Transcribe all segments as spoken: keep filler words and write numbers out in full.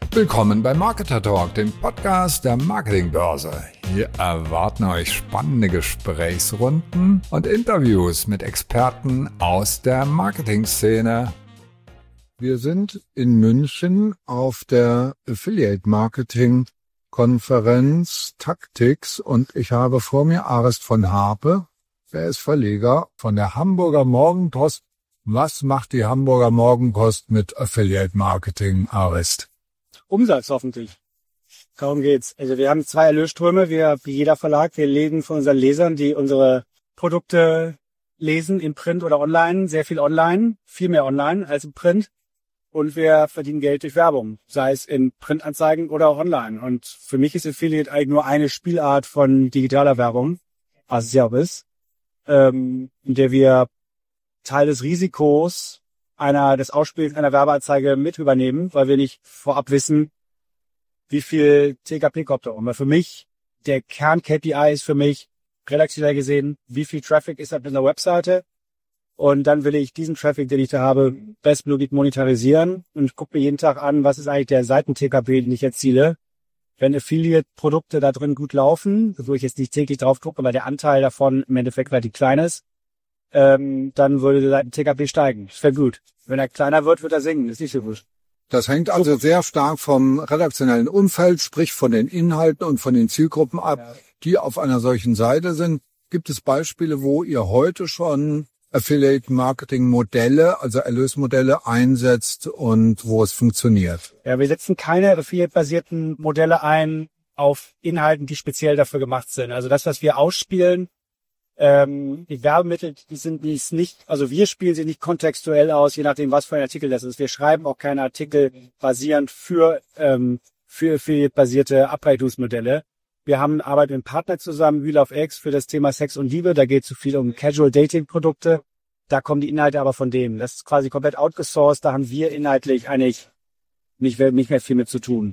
Willkommen bei Marketer Talk, dem Podcast der Marketingbörse. Hier erwarten euch spannende Gesprächsrunden und Interviews mit Experten aus der Marketingszene. Wir sind in München auf der Affiliate Marketing Konferenz Tactics und ich habe vor mir Arist von Harpe. Er ist Verleger von der Hamburger Morgenpost. Was macht die Hamburger Morgenpost mit Affiliate Marketing, Arist? Umsatz hoffentlich. Darum geht's. Also wir haben zwei Erlösströme, wir, wie jeder Verlag, wir leben von unseren Lesern, die unsere Produkte lesen, in Print oder online, sehr viel online, viel mehr online als im Print. Und wir verdienen Geld durch Werbung, sei es in Printanzeigen oder auch online. Und für mich ist Affiliate eigentlich nur eine Spielart von digitaler Werbung, was es ja auch ist, ähm, in der wir Teil des Risikos einer, des Ausspielens einer Werbeanzeige mit übernehmen, weil wir nicht vorab wissen, wie viel T K P kommt da um. Weil für mich, der Kern-K P I ist für mich, redaktionell gesehen, wie viel Traffic ist auf einer Webseite. Und dann will ich diesen Traffic, den ich da habe, bestmöglich monetarisieren und gucke mir jeden Tag an, was ist eigentlich der Seiten-T K P, den ich erziele. Wenn Affiliate-Produkte da drin gut laufen, wo ich jetzt nicht täglich drauf gucke, weil der Anteil davon im Endeffekt relativ klein ist, ähm, dann würde der T K P steigen. Das wäre gut. Wenn er kleiner wird, wird er sinken. Das ist nicht so gut. Das hängt also sehr stark vom redaktionellen Umfeld, sprich von den Inhalten und von den Zielgruppen ab, ja, die auf einer solchen Seite sind. Gibt es Beispiele, wo ihr heute schon Affiliate-Marketing-Modelle, also Erlösmodelle einsetzt und wo es funktioniert? Ja, wir setzen keine Affiliate-basierten Modelle ein auf Inhalten, die speziell dafür gemacht sind. Also das, was wir ausspielen, ähm, die Werbemittel, die sind die ist nicht, also wir spielen sie nicht kontextuell aus, je nachdem, was für ein Artikel das ist. Wir schreiben auch keine Artikel basierend für ähm, für Affiliate-basierte Abrechnungsmodelle. Wir haben arbeiten mit einem Partner zusammen, Wheel of X, für das Thema Sex und Liebe. Da geht es so viel um Casual-Dating-Produkte. Da kommen die Inhalte aber von dem. Das ist quasi komplett outgesourced. Da haben wir inhaltlich eigentlich nicht, nicht mehr viel mit zu tun.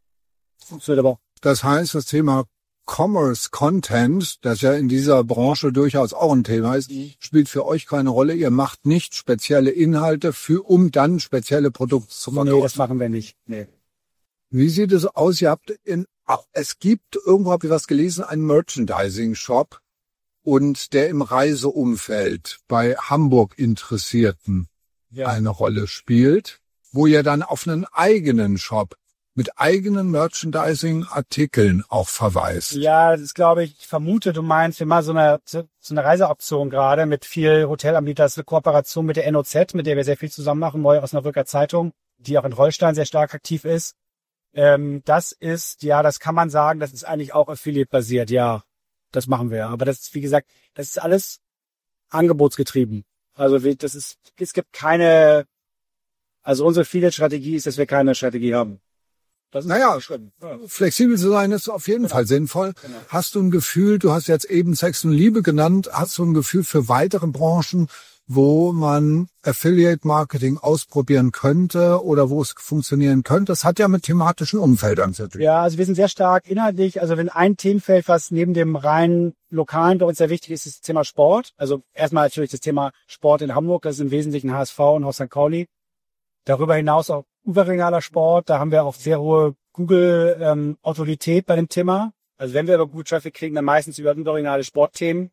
Das, aber auch das heißt, das Thema Commerce Content, das ja in dieser Branche durchaus auch ein Thema ist, spielt für euch keine Rolle. Ihr macht nicht spezielle Inhalte, für um dann spezielle Produkte zu verkaufen. Nee, das machen wir nicht. Nee. Wie sieht es aus? Ihr habt in Es gibt, irgendwo habe ich was gelesen, einen Merchandising-Shop und der im Reiseumfeld bei Hamburg-Interessierten ja eine Rolle spielt, wo ihr dann auf einen eigenen Shop mit eigenen Merchandising-Artikeln auch verweist. Ja, das ist, glaube ich, ich vermute, du meinst, wir machen so eine, so eine Reiseoption gerade mit viel Hotelanbietern, das ist eine Kooperation mit der N O Z, mit der wir sehr viel zusammen machen, Neue Osnabrücker Zeitung, die auch in Holstein sehr stark aktiv ist. Ähm, das ist, ja, das kann man sagen, das ist eigentlich auch Affiliate-basiert, ja, das machen wir. Aber das ist, wie gesagt, das ist alles angebotsgetrieben. Also das ist, es gibt keine, also unsere Affiliate-Strategie ist, dass wir keine Strategie haben. Das ist naja, ja. Flexibel zu sein ist auf jeden genau. Fall sinnvoll. Genau. Hast du ein Gefühl, du hast jetzt eben Sex und Liebe genannt, hast du ein Gefühl für weitere Branchen, wo man Affiliate-Marketing ausprobieren könnte oder wo es funktionieren könnte? Das hat ja mit thematischen Umfeldern zu tun. Ja, also wir sind sehr stark inhaltlich. Also wenn ein Themenfeld, was neben dem rein lokalen bei uns sehr wichtig ist, ist das Thema Sport. Also erstmal natürlich das Thema Sport in Hamburg. Das ist im Wesentlichen H S V und Haus Sankt Pauli. Darüber hinaus auch überregionaler Sport. Da haben wir auch sehr hohe Google-Autorität ähm, bei dem Thema. Also wenn wir aber gut Traffic kriegen, dann meistens über überregionale Sportthemen.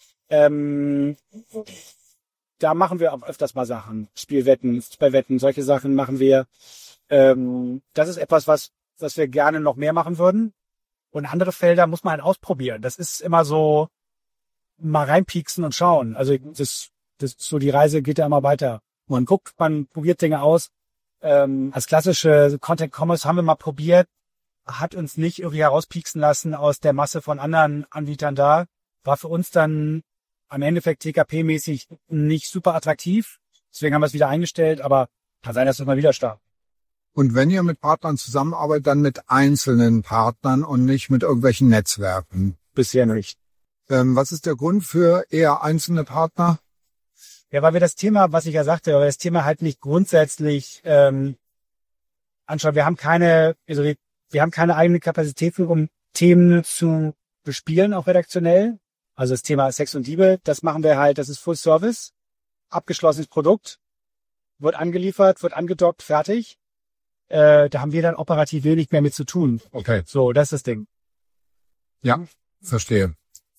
Ähm, Da machen wir auch öfters mal Sachen, Spielwetten, Fußballwetten, solche Sachen machen wir. Ähm, das ist etwas, was was wir gerne noch mehr machen würden. Und andere Felder muss man halt ausprobieren. Das ist immer so, mal reinpieksen und schauen. Also das, das so die Reise geht ja immer weiter. Man guckt, man probiert Dinge aus. Ähm, als klassische Content Commerce haben wir mal probiert, hat uns nicht irgendwie herauspieksen lassen aus der Masse von anderen Anbietern da. War für uns dann am Endeffekt T K P-mäßig nicht super attraktiv. Deswegen haben wir es wieder eingestellt, aber kann sein, dass es mal wieder startet. Und wenn ihr mit Partnern zusammenarbeitet, dann mit einzelnen Partnern und nicht mit irgendwelchen Netzwerken? Bisher nicht. Ähm, was ist der Grund für eher einzelne Partner? Ja, weil wir das Thema, was ich ja sagte, weil wir das Thema halt nicht grundsätzlich ähm, anschauen. Wir haben keine, also wir, wir haben keine eigene Kapazität, um Themen zu bespielen, auch redaktionell. Also das Thema Sex und Liebe, das machen wir halt, das ist Full Service, abgeschlossenes Produkt, wird angeliefert, wird angedockt, fertig. äh, da haben wir dann operativ wenig mehr mit zu tun. Okay. So, das ist das Ding. Ja, verstehe.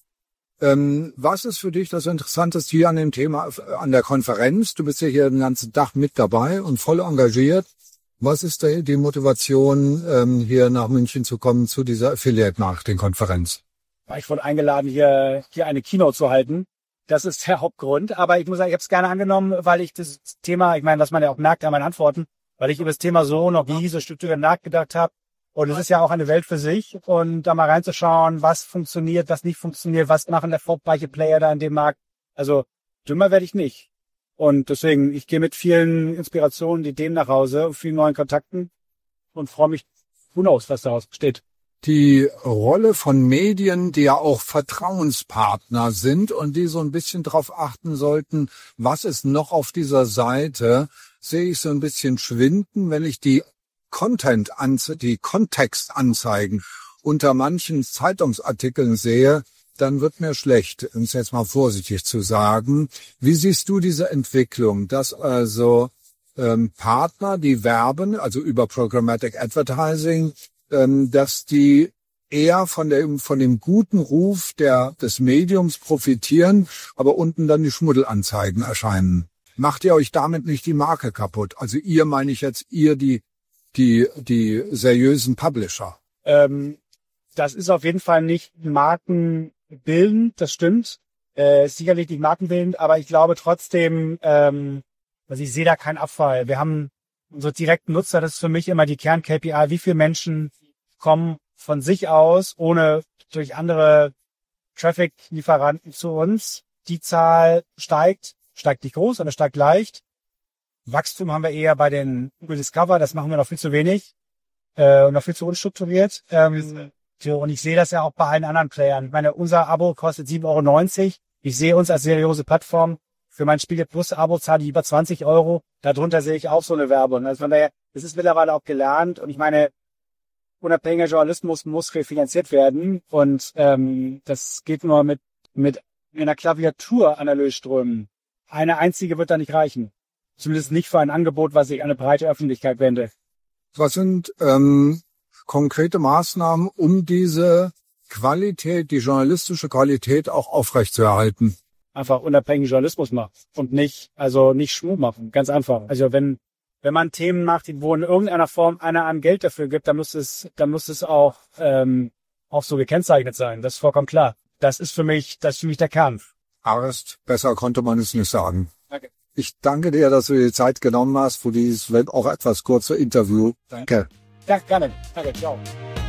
Ähm, was ist für dich das Interessanteste hier an dem Thema, an der Konferenz? Du bist ja hier den ganzen Tag mit dabei und voll engagiert. Was ist da die Motivation, ähm, hier nach München zu kommen zu dieser Affiliate-Marketing-Konferenz? Ich wurde eingeladen, hier hier eine Keynote zu halten. Das ist der Hauptgrund. Aber ich muss sagen, ich habe es gerne angenommen, weil ich das Thema, ich meine, was man ja auch merkt an meinen Antworten, weil ich über das Thema so noch nie so strukturiert nachgedacht habe. Und es ist ja auch eine Welt für sich. Und da mal reinzuschauen, was funktioniert, was nicht funktioniert, was machen erfolgreiche Player da in dem Markt. Also dümmer werde ich nicht. Und deswegen, ich gehe mit vielen Inspirationen, Ideen nach Hause, vielen neuen Kontakten und freue mich, who knows, was daraus besteht. Die Rolle von Medien, die ja auch Vertrauenspartner sind und die so ein bisschen darauf achten sollten, was ist noch auf dieser Seite, sehe ich so ein bisschen schwinden, wenn ich die Content, die Kontextanzeigen unter manchen Zeitungsartikeln sehe, dann wird mir schlecht, um es jetzt mal vorsichtig zu sagen. Wie siehst du diese Entwicklung, dass also ähm, Partner, die werben, also über Programmatic Advertising, ähm, dass die eher von dem von dem guten Ruf der des Mediums profitieren, aber unten dann die Schmuddelanzeigen erscheinen? Macht ihr euch damit nicht die Marke kaputt? Also ihr, meine ich jetzt, ihr die die die seriösen Publisher. Ähm, das ist auf jeden Fall nicht markenbildend, das stimmt. Äh, sicherlich nicht markenbildend, aber ich glaube trotzdem, ähm, also ich sehe da keinen Abfall. Wir haben unsere direkten Nutzer, das ist für mich immer die Kern-K P I. Wie viele Menschen kommen von sich aus, ohne durch andere Traffic-Lieferanten zu uns? Die Zahl steigt, steigt nicht groß, aber steigt leicht. Wachstum haben wir eher bei den Google Discover, das machen wir noch viel zu wenig äh, und noch viel zu unstrukturiert. Ähm, und ich sehe das ja auch bei allen anderen Playern. Ich meine, unser Abo kostet sieben Euro neunzig. Ich sehe uns als seriöse Plattform. Für mein Spiegel Plus Abo zahle ich über zwanzig Euro. Darunter sehe ich auch so eine Werbung. Also von daher, das ist mittlerweile auch gelernt. Und ich meine, unabhängiger Journalismus muss refinanziert werden. Und ähm, das geht nur mit mit einer Klaviatur an Erlösströmen. Eine einzige wird da nicht reichen. Zumindest nicht für ein Angebot, was sich an eine breite Öffentlichkeit wendet. Was sind ähm, konkrete Maßnahmen, um diese Qualität, die journalistische Qualität auch aufrechtzuerhalten? Einfach unabhängigen Journalismus machen und nicht, also nicht Schmuh machen. Ganz einfach. Also wenn wenn man Themen macht, wo in irgendeiner Form einer einem Geld dafür gibt, dann muss es, dann muss es auch ähm, auch so gekennzeichnet sein. Das ist vollkommen klar. Das ist für mich, das ist für mich der Kern. Arst, besser konnte man es nicht sagen. Danke. Ich danke dir, dass du dir die Zeit genommen hast für dieses, wenn auch etwas kurze Interview. Danke. Ja, gerne. Danke, ciao.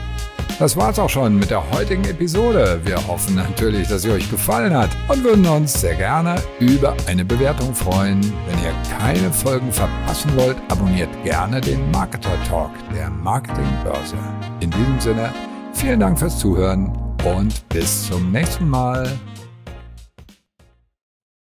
Das war's auch schon mit der heutigen Episode. Wir hoffen natürlich, dass sie euch gefallen hat und würden uns sehr gerne über eine Bewertung freuen. Wenn ihr keine Folgen verpassen wollt, abonniert gerne den Marketer Talk der Marketingbörse. In diesem Sinne, vielen Dank fürs Zuhören und bis zum nächsten Mal.